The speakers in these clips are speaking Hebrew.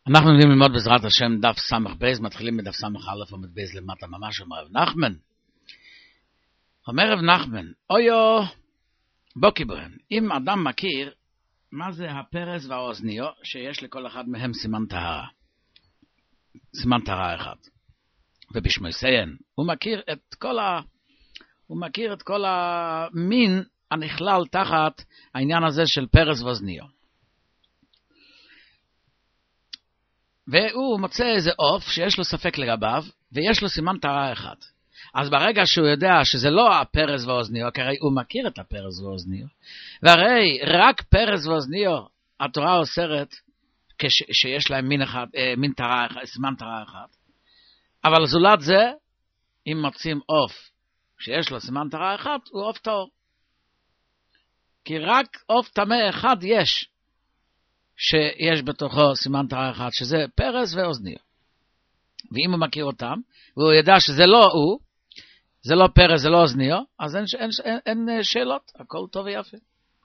אנחנו יודעים ללמוד בעזרת השם דף סמך בייז, מתחילים מדף סמך א' עמוד בייז למטה ממש, אומר רב נחמן. אומר רב נחמן, אויו, בוקי בוהם, אם אדם מכיר מה זה הפרס והאוזניו, שיש לכל אחד מהם סימן טהרה. סימן טהרה אחד. ובשמי סיין, הוא מכיר את כל המין הנכלל תחת העניין הזה של פרס ואוזניו. והוא מוצא איזה עוף שיש לו ספק לגביו, ויש לו סימן טהרה אחד. אז ברגע שהוא יודע שזה לא הפרס והאוזניו, כי הרי הוא מכיר את הפרס והאוזניו, והרי רק פרס ואוזניו, התורה אוסרת שיש להם מין טהרה אחד, סימן טהרה אחד. אבל זולת זה, אם מוצאים עוף שיש לו סימן טהרה אחד, הוא עוף טהור. כי רק עוף טמא אחד שיש בתוכו סימן טהרה אחד, שזה פרס ואוזניו. ואם הוא מכיר אותם, והוא ידע שזה לא הוא, זה לא פרס, זה לא אוזניו, אז אין שאלות, הכל טוב ויפה.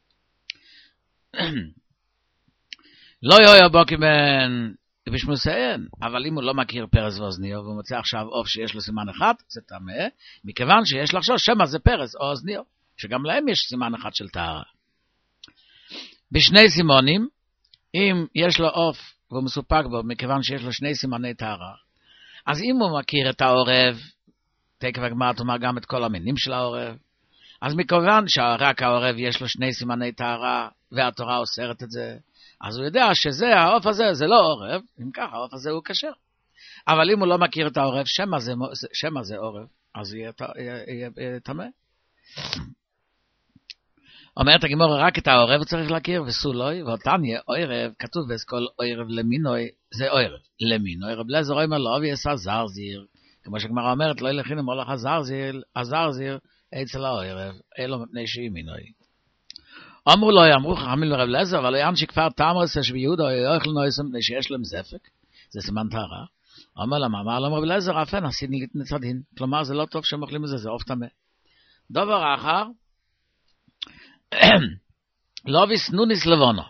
לא יויו בוקימן בשמוסיין, אבל אם הוא לא מכיר פרס ואוזניו, והוא מוצא עכשיו עוף שיש לו סימן אחד, זה טמא, מכיוון שיש לחשוש שמה זה פרס או אוזניו, שגם להם יש סימן אחד של טהרה. בשני סימונים, אם יש לו עוף והוא מסופק בו, מכיוון שיש לו שני סימני טהרה, אז אם הוא מכיר את העורב, תקף הגמרא תאמר גם את כל המינים של העורב, אז מכיוון שרק העורב יש לו שני סימני טהרה, והתורה אוסרת את זה, אז הוא יודע שזה, העוף הזה, זה לא עורב, אם ככה, העוף הזה הוא כשר. אבל אם הוא לא מכיר את העורב, שמה זה עורב, אז יהיה טמא. אומרת הגמרא, רק את העורב הוא צריך להכיר, וסולוי, ואותן יהיה עורב, כתוב באסכול עורב למינוי, זה עורב. למינוי, רב אליעזר אומר לו, ויעשה זרזיר, כמו שגמרא אומרת, לא ילכין אמר לך הזרזיר, אצל העורב, אלו מפני שהיא מינוי. אמרו חכמים לרב אליעזר, אבל יען שכפר תמוס שביהודה יאכל נויסם מפני שיש להם זפק, זה סימן טהרה. אמר להם רב אליעזר, אפן עשיני לתנצא דין, כלומר זה לא טוב שהם אוכלים את זה, זה עוף טמא. דבר אחר, לוביס נוניס לבונו,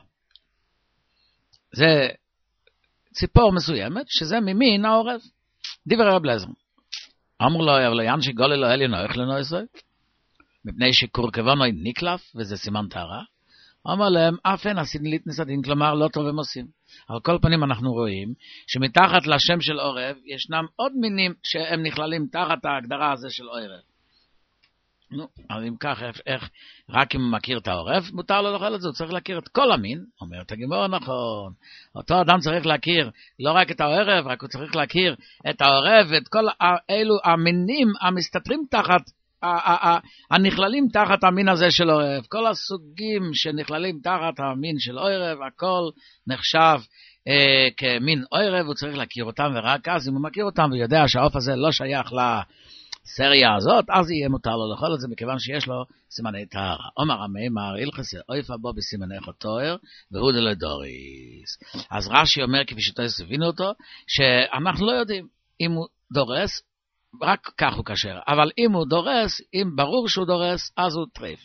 זה ציפור מסוימת, שזה ממין העורב. דיבר רב אליעזר. אמרו לו, אבל יען שגולי לו אלינו יאכל נויסם, מפני שקורקבונו נקלף, וזה סימן טהרה. אמר להם, אפן עשיני לתנצא דין, כלומר לא טוב הם עושים. על כל פנים אנחנו רואים שמתחת לשם של עורב ישנם עוד מינים שהם נכללים תחת ההגדרה הזה של עורב. נו, אז אם כך, איך רק אם הוא מכיר את העורב, מותר לו לאכול את זה, הוא צריך להכיר את כל המין. אומרת הגמרא, נכון. אותו אדם צריך להכיר לא רק את העורב, רק הוא צריך להכיר את העורב ואת כל אלו המינים המסתתרים תחת, הנכללים תחת המין הזה של עורב. כל הסוגים שנכללים תחת המין של עורב, הכל נחשב כמין עורב, הוא צריך להכיר אותם, ורק אז אם הוא מכיר אותם ויודע שהעוף הזה לא שייך סריה הזאת, אז יהיה מותר לו לאכול את זה, מכיוון שיש לו סימני טהרה. אומר המימר, הלכס אויפה בו בסימני חטויר, והוא דלדוריס. אז רש"י אומר, כפי שתויס הבינו אותו, שאנחנו לא יודעים אם הוא דורס, רק כך הוא כשר. אבל אם הוא דורס, אם ברור שהוא דורס, אז הוא טרפה.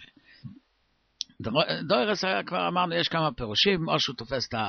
דורס, כבר אמרנו, יש כמה פירושים, או שהוא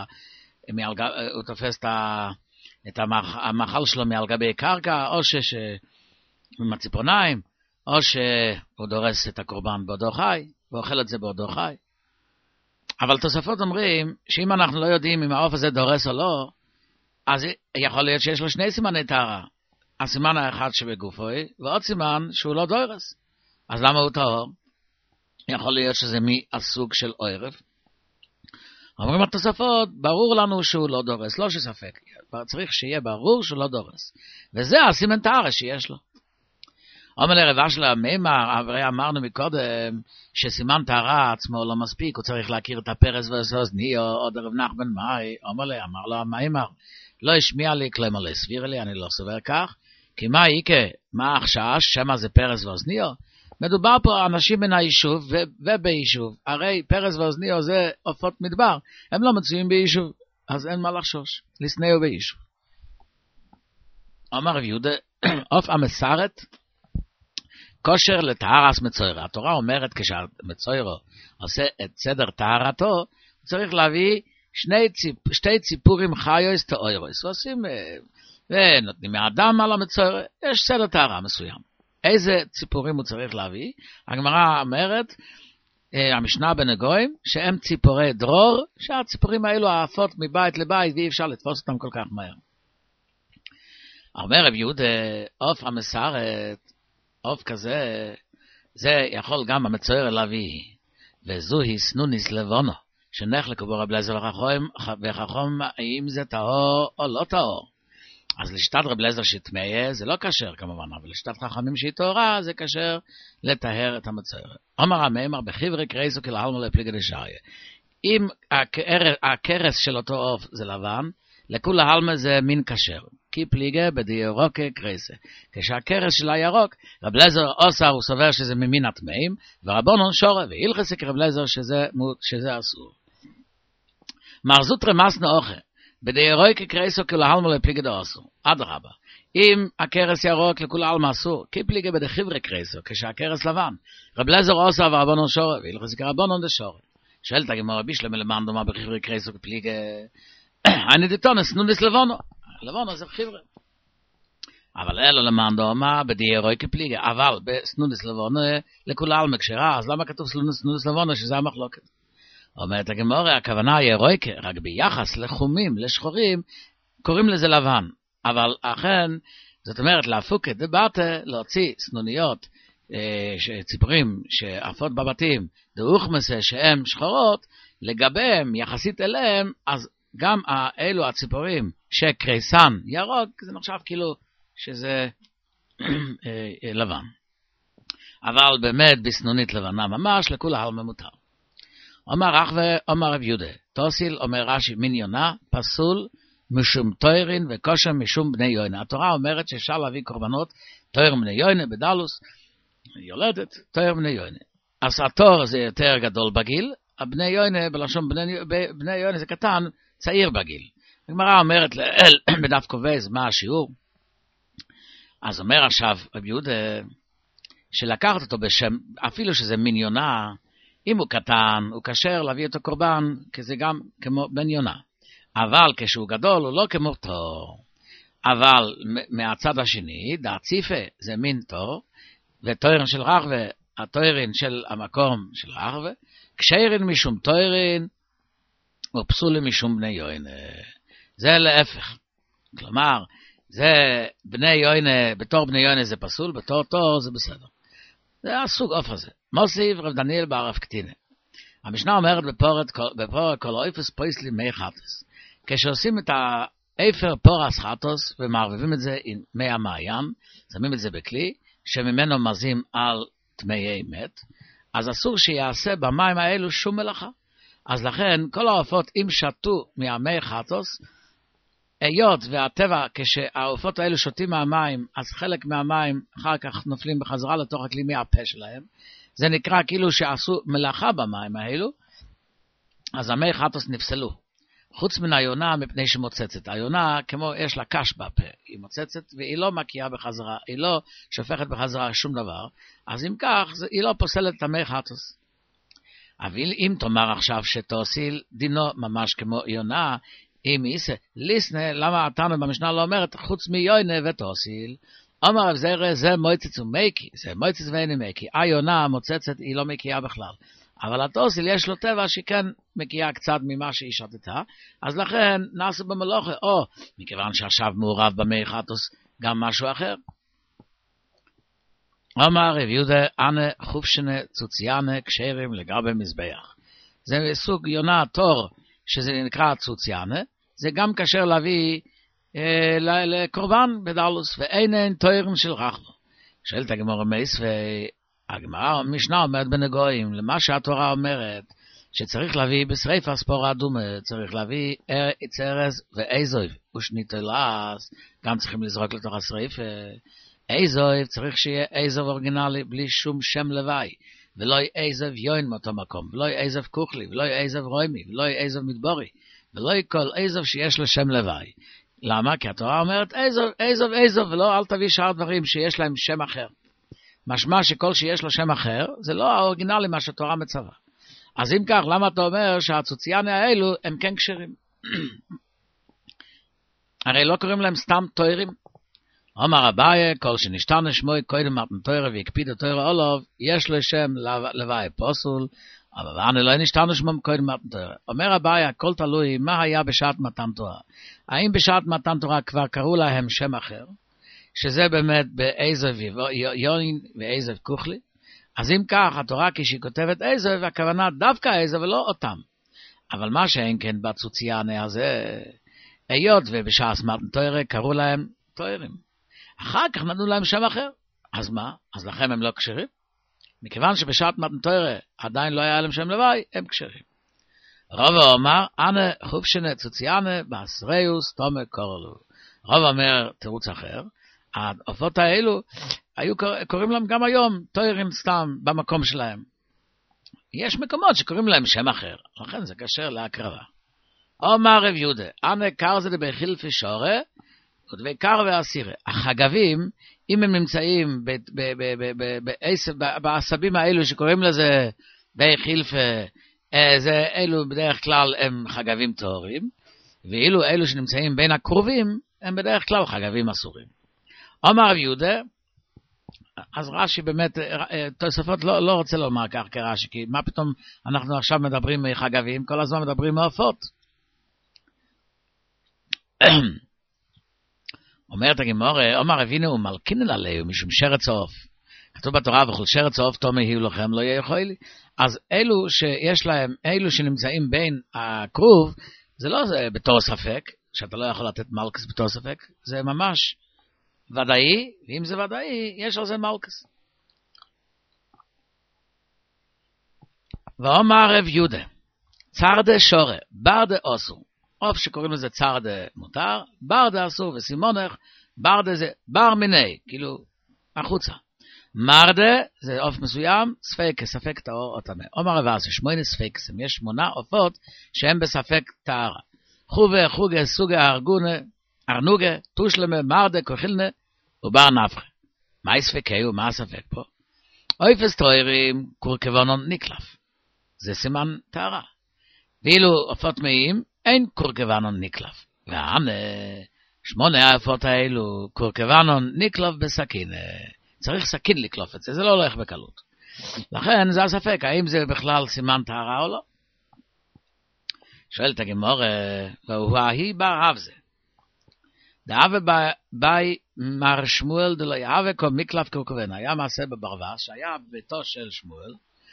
תופס את המאכל שלו מעל גבי קרקע, או עם הציפורניים, או שהוא דורס את הקורבן בעודו חי, ואוכל את זה בעודו חי. אבל תוספות אומרים, שאם אנחנו לא יודעים אם העוף הזה דורס או לא, אז יכול להיות שיש לו שני סימני טהרה. הסימן האחד שבגופוי, ועוד סימן שהוא לא דורס. אז למה הוא טהור? יכול להיות שזה מהסוג של עורב. אומרים התוספות, ברור לנו שהוא לא דורס, לא שספק. צריך שיהיה ברור שהוא לא דורס. וזה הסימן טהרה שיש לו. אומר לרבה של המימר, הרי אמרנו מקודם שסימן טהרה עצמו לא מספיק, הוא צריך להכיר את הפרס והאוזניו, עוד רב נחמן מאי, אמר לו המימר, לא השמיע לי כלומר להסביר לי, אני לא סובר כך, כי מה איקה, מה החשש, שמה זה פרס ואוזניו? מדובר פה אנשים מן היישוב וביישוב, הרי פרס ואוזניו זה עופות מדבר, הם לא מצויים ביישוב, אז אין מה לחשוש, לסנאו ביישוב. אומר רב יהודה, עוף המסרת, כושר לטהרס מצוירה. התורה אומרת כשהמצוירו עושה את סדר טהרתו, צריך להביא שתי ציפורים חיוס תאוירוס, ועושים, ונותנים מהדם על המצורע, יש סדר טהרה מסוים. איזה ציפורים הוא צריך להביא? הגמרא אומרת, המשנה בנגויים, שהם ציפורי דרור, שהציפורים האלו עפות מבית לבית, ואי אפשר לתפוס אותם כל כך מהר. אומר רב יהודה, עוף המסרת, עוף כזה, זה יכול גם המצורע להביא, וזוהי סנוניס לבונו, שנחלקו בו רב אליעזר וחכם, האם זה טהור או לא טהור. אז לשיטת רב אליעזר שטמאה זה לא כשר כמובן, אבל לשיטת חכמים שהיא טהורה זה כשר לטהר את המצורע. אמר המאמר בחיברי קרייסו כלהלמו לפליגי דשאריה. אם הכרס של אותו עוף זה לבן, לכול ההלמה זה מין כשר. כי פליגי בדיורוקה קרייסה. כשהכרס שלה ירוק, רב אליעזר אוסר הוא סובר שזה ממין הטמאים, ורבונון שורה והילכסי כרב אליעזר שזה אסור. מרזות רמסנו אוכל. בדיורוי כקרייסו כלהלמו לפליגי דאסור. אדרבה. אם הכרס ירוק לכולהלמה אסור, כי פליגי בדחיברי קרייסו, כשהכרס לבן. רב אליעזר אוסר ורבונון שורה והילכסי כרבונון דשורה. שואלת הגמרא בישלמה למען דומה בחיברי קרייסו כפליגי אני דתונס נונס לבונו. לבונו זה חיברי. אבל אלו למען דומה בדיורוי כפליגי. אבל בסנונס לבונו לכולהלמה כשרה, אז למה כתוב סנונס לבונו שזה המחלוקת? אומרת הגמרא, הכוונה היא רויקה, רק ביחס לחומים, לשחורים, קוראים לזה לבן. אבל אכן, זאת אומרת, להפוק את דבטה, להוציא סנוניות, ציפורים שעפות בבתים, דאוכמסה שהן שחורות, לגביהם, יחסית אליהם, אז גם אלו הציפורים שקרייסן ירוק, זה נחשב כאילו שזה לבן. אבל באמת בסנונית לבנה ממש, לכולהלמה מותר. אומר אח ואומר רב יהודה, תוסיל אומר רש"י מן יונה, פסול משום תוירין וקושר משום בני יונה. התורה אומרת שאפשר להביא קורבנות תויר בני יונה בדלוס, יולדת תויר בני יונה. אז התור זה יותר גדול בגיל, הבני יונה בלשון בני יונה זה קטן, צעיר בגיל. הגמרא אומרת לאל בדף קובז מה השיעור. אז אומר עכשיו רב יהודה שלקחת אותו בשם, אפילו שזה מן יונה, אם הוא קטן, הוא כשר להביא אותו קורבן, כי זה גם כמו בן יונה. אבל כשהוא גדול, הוא לא כמו תור. אבל מהצד השני, דעציפה זה מין תור, ותוירין של רחבה, התוירין של המקום של רחבה, כשיירין משום תוירין, ופסולים משום בני יוינה. זה להפך. כלומר, זה בני יוינה, בתור בני יוינה זה פסול, בתור תור זה בסדר. זה הסוג אוף הזה. מוסיף רב דניאל בערב קטינה. המשנה אומרת בפורק כל אויפס פויסלי מי חטוס. כשעושים את האפר פורס חטוס ומערבבים את זה עם מי המעיין, שמים את זה בכלי, שממנו מזים על תמי מת, אז אסור שיעשה במים האלו שום מלאכה. אז לכן כל העופות אם שתו מהמי חטוס, היות והטבע כשהעופות האלו שותים מהמים, אז חלק מהמים אחר כך נופלים בחזרה לתוך הכלי מהפה שלהם, זה נקרא כאילו שעשו מלאכה במים האלו, אז המי חטוס נפסלו. חוץ מן היונה מפני שמוצצת. היונה כמו יש לה קש בפה, היא מוצצת והיא לא מקיאה בחזרה, היא לא שופכת בחזרה שום דבר, אז אם כך היא לא פוסלת את המי חטוס. אבל אם תאמר עכשיו שתוסיל דינו ממש כמו יונה, אם ייסה ליסנה, למה התנא במשנה לא אומרת חוץ מיונה ותוסיל? אומר רב זרע זה מוצץ ומקי, זה מוצץ ואין מקי. היונה המוצצת היא לא מקיאה בכלל. אבל התוסיל יש לו טבע שכן מקיאה קצת ממה שהיא שתתה, אז לכן נעשו במלוכה, או מכיוון שעכשיו מעורב במי חטוס גם משהו אחר. אומר רב יהודה, אנה חופשנה צוציאנה כשרים לגבי מזבח. זה סוג יונה תור שזה נקרא צוציאנה, זה גם כשר להביא לקורבן בדלוס, ואין תוירן של רחבה. שואלת הגמרא מייס, והגמרא משנה אומרת בנגויים, למה שהתורה אומרת, שצריך להביא בשריפה ספורה אדומה, צריך להביא צרס ואיזויב, ושניטלס, גם צריכים לזרוק לתוך השריפה. איזויב צריך שיהיה איזוב אורגינלי, בלי שום שם לוואי, ולא יהיה איזוב יוין מאותו מקום, ולא יהיה איזוב כוכלי, ולא יהיה איזוב רוימי, ולא יהיה איזוב מדבורי, ולא יהיה כל איזוב שיש לו שם לוואי. למה? כי התורה אומרת איזוב, איזוב, איזוב, ולא אל תביא שאר דברים שיש להם שם אחר. משמע שכל שיש לו שם אחר, זה לא האורגינלי מה שהתורה מצווה. אז אם כך, למה אתה אומר שהצוציאני האלו הם כן כשרים? הרי לא קוראים להם סתם תוירים. אומר אביי, כל שנשתנה שמוי קודם מתן תוירה והקפיד התוירה עליו, יש לו שם לוואי פוסול, אבל אני לא נשתנה שמוי קודם מתן תוירה. אומר אביי, הכל תלוי מה היה בשעת מתן תורה. האם בשעת מתן תורה כבר קראו להם שם אחר, שזה באמת בעזב יוין ועזב כוכלי? אז אם כך, התורה כשהיא כותבת עזב, הכוונה דווקא עזב ולא אותם. אבל מה שאין כן בצוציאני הזה, היות ובשעת מתן תורה קראו להם תוירים. אחר כך נתנו להם שם אחר. אז מה? אז לכם הם לא כשרים? מכיוון שבשעת מתן תורה עדיין לא היה להם שם לוואי, הם כשרים. רבא אומר, אנא הופשנה צוציאנה באסריוס תומר קורלו. רבא אומר תירוץ אחר, העופות האלו היו קוראים להם גם היום תוירים סתם במקום שלהם. יש מקומות שקוראים להם שם אחר, לכן זה קשר להקרבה. אומר רב יהודה, אנא קרזה בחילפי שורה, ודבקר ואסירה. החגבים, אם הם נמצאים בעשבים האלו שקוראים לזה בחילפה, אלו בדרך כלל הם חגבים טהורים, ואילו אלו שנמצאים בין הקרובים, הם בדרך כלל חגבים אסורים. אומר רב יהודה, אז רש"י באמת, תוספות לא רוצה לומר כך כרש"י, כי מה פתאום אנחנו עכשיו מדברים מחגבים, כל הזמן מדברים מעופות. אומרת הגמרא, אומר אבינו ומלכינן עליהו משום שרץ העוף. כתוב בתורה, וכל שרץ העוף תאמר יהיו לכם לא יהיה יכול לי. אז אלו שיש להם, אלו שנמצאים בין הכרוב, זה לא בתור ספק, שאתה לא יכול לתת מלכס בתור ספק, זה ממש ודאי, ואם זה ודאי, יש על זה מלכס. ואומר רב יהודה, צרדה שורה, ברדה אוסו. עוף שקוראים לזה צרדה מותר, ברדה אסור, וסימונך, ברדה זה בר מיני, כאילו החוצה. מרדה זה עוף מסוים, ספק טהור או טמא. אומר רב אסי, 8 ספקסים, יש 8 עופות שהם בספק טהרה. חובה, חוגה, סוגה, ארנוגה, תושלמה, מרדה, כוחילנה, ובר נפחה. מה ספקהו, מה הספק פה? אויפס טהורים, קורקבנון נקלף. זה סימן טהרה. ואילו עופות טמאים, אין קורקבנון נקלף. והנה, 8 העופות האלו, קורקבנון נקלף בסכין. צריך סכין לקלוף את זה, זה לא הולך בקלות. לכן זה הספק, האם זה בכלל סימן טהרה או לא? שואלת הגמרא, והוא ההיא בר אב זה. דאבה באי מר שמואל דלא יהווה כל מקלף קורקבן. היה מעשה בברווז, שהיה ביתו של שמואל,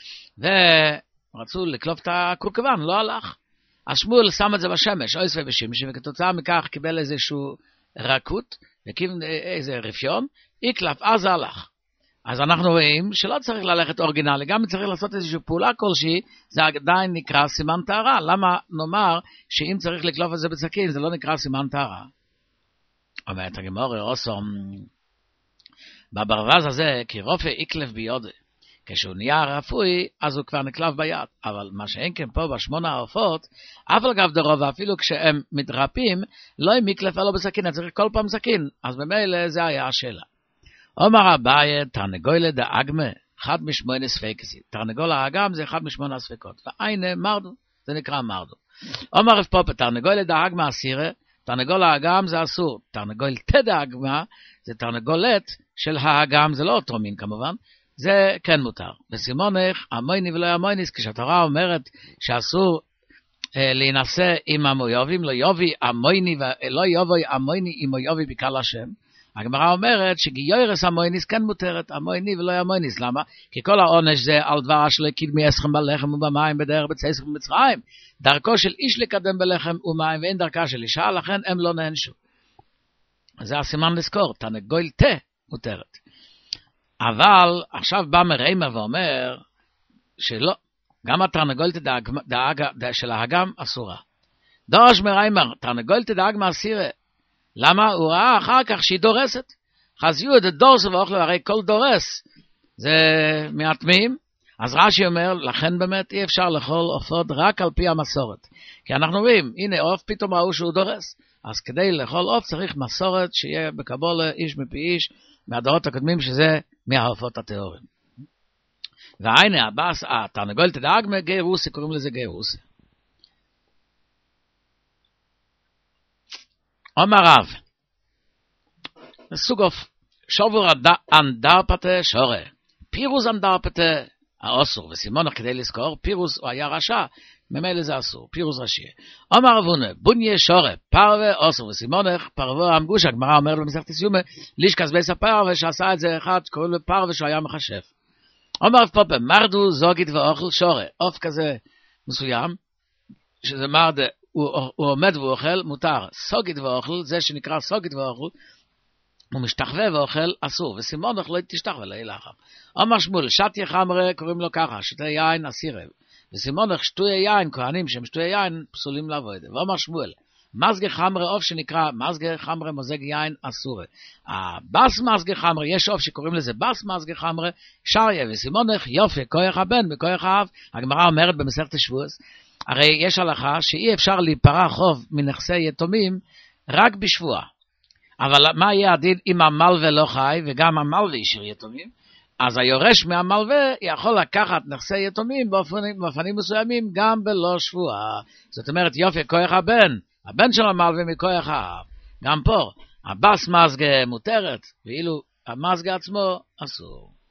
ורצו לקלוף את הקורקבן, לא הלך. אז שמואל שם את זה בשמש, אויס ובשמשי, וכתוצאה מכך קיבל איזשהו רכות, וקיבל איזה רפיון, יקלף, אז הלך. אז אנחנו רואים שלא צריך ללכת אורגינלי, גם אם צריך לעשות איזושהי פעולה כלשהי, זה עדיין נקרא סימן טהרה. למה נאמר שאם צריך לקלוף את זה בסכין, זה לא נקרא סימן טהרה? אומרת הגמרא, אוסום, בברווז הזה, כי רופא יקלף ביודה. כשהוא נהיה רפוי, אז הוא כבר נקלף ביד. אבל מה שאין כן פה ב8 העופות, אף על גב דרוב, אפילו כשהם מתרפים, לא עם מקלף אלו בסכין, צריך כל פעם סכין. אז במילא זה היה השאלה. אומר אביי, תרנגולה דאגמה, 1 מ8 ספקסים. תרנגול האגם זה 1 מ8 ספקות. והנה מרדו, זה נקרא מרדו. אומר רב פופה, תרנגולה דאגמה אסירה, תרנגול האגם זה אסור. תרנגול תדאגמה, זה תרנגולת של האגם, זה לא אותו מין כמובן, זה כן מותר. וסימונך, המויני ולא המויניס, כשהתורה אומרת שאסור להינשא עם המויובים, לא יובי המויני ולא יובוי המויני עם מויובי בקהל השם. הגמרא אומרת שגיורס המויניס כן מותרת, המויני ולא המויניס. למה? כי כל העונש זה על דבר שלא קידמי אסכם בלחם ובמים בדרך בצאסכם במצרים. דרכו של איש לקדם בלחם ומים ואין דרכה של אישה, לכן הם לא נענשו. זה הסימן לזכור, תרנגול תה מותרת. אבל עכשיו בא מריימר ואומר שלא, גם התרנגולת של האגם אסורה. דורש מריימר, תרנגולת דאגמה אסירה. למה? הוא ראה אחר כך שהיא דורסת. חזיו את הדורס ואוכלו, הרי כל דורס זה מהטמאים. אז רש"י אומר, לכן באמת אי אפשר לאכול עופות רק על פי המסורת. כי אנחנו רואים, הנה עוף פתאום ראו שהוא דורס. אז כדי לאכול עוף צריך מסורת שיהיה בקבולה איש מפי איש, מהדורות הקודמים שזה מהעופות הטהורים. והנה הבאס, התרנגולת דאגמה, גאירוסי, קוראים לזה גאירוסי. אומר רב, סוג אוף, שובר אנדרפתה שורה, פירוס אנדרפתה האוסור, וסימונך כדי לזכור, פירוס הוא היה רשע, ממילא זה אסור, פירוס רשע. אומר רבונה, בוניה שורה, פרווה אוסור, וסימונך פרווה המגוש, הגמרא אומרת במסכת סיומה, לישקס בייס הפרווה, שעשה את זה אחד, קוראים לו פרווה שהוא היה מחשב. אומר רב פופה, מרדו זוגית ואוכל שורה, אוף כזה מסוים, שזה מרדה, הוא עומד ואוכל, מותר. סוגית ואוכל, זה שנקרא סוגית ואוכל, הוא משתחווה ואוכל, אסור. וסימונך לא תשתחווה לאחר. אומר שמואל, שתיה חמרה, קוראים לו ככה, שתי יין אסירה. וסימונך שטויה יין, כהנים שהם שטויה יין, פסולים לעבוד. ואומר שמואל, מזגה חמרה, אוף שנקרא, מזגה חמרה, מוזג יין אסורה. הבס מזגה חמרה, יש אוף שקוראים לזה בס מזגה חמרה, שריה וסימונך, יופי, כוח הבן, בכוח האב. הגמרא אומרת במסכת שבועות, הרי יש הלכה שאי אפשר להיפרע חוב מנכסי יתומים רק בשבוע. אבל מה יהיה הדין אם המלווה לא חי וגם המלווה השאיר יתומים? אז היורש מהמלווה יכול לקחת נכסי יתומים באופנים מסוימים גם בלא שבוע. זאת אומרת יופי כוח הבן של המלווה מכוח האב. גם פה הבס מזגה מותרת ואילו המזגה עצמו אסור.